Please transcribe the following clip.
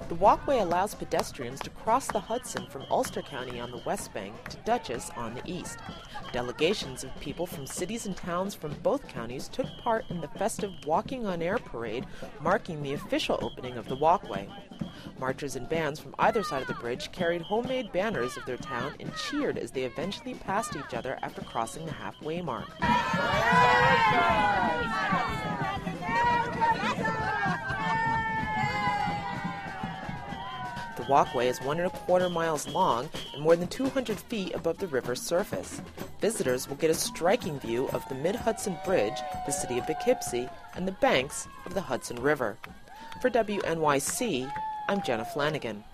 The walkway allows pedestrians to cross the Hudson from Ulster County on the west bank to Dutchess on the east. Delegations of people from cities and towns from both counties took part in the festive Walking on Air parade, marking the official opening of the walkway. Marchers and bands from either side of the bridge carried homemade banners of their town and cheered as they eventually passed each other after crossing the halfway mark. The walkway is 1¼ miles long and more than 200 feet above the river's surface. Visitors will get a striking view of the Mid-Hudson Bridge, the city of Poughkeepsie, and the banks of the Hudson River. For WNYC, I'm Jenna Flanagan.